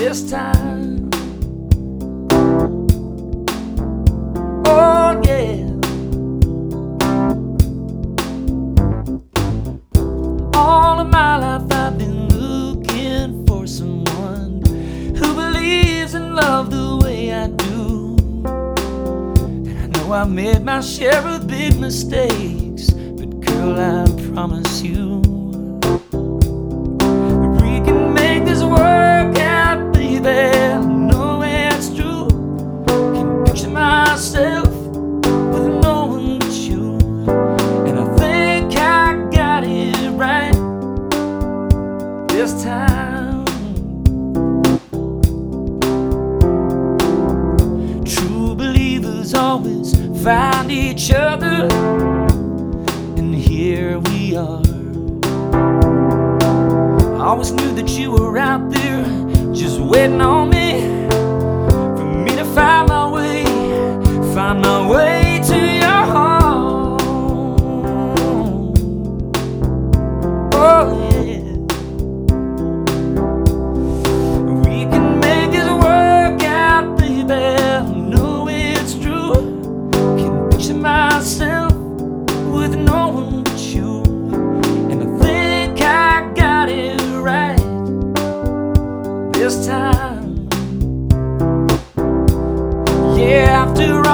this time. Oh yeah. All of my life I've been looking for someone who believes in love the way I do. And I know I've made my share of big mistakes, but girl, I promise you that we can make this work out, baby. I know it's true. Can picture myself with no one but you, and I think I got it right this time. True believers always find each other, and here we are. I always knew that you were out there just waiting on me, for me to find my way to your heart. Oh yeah. We can make this work out, baby. I know it's true. Can picture myself with no one but you, and I think I got it right this time. Yeah, after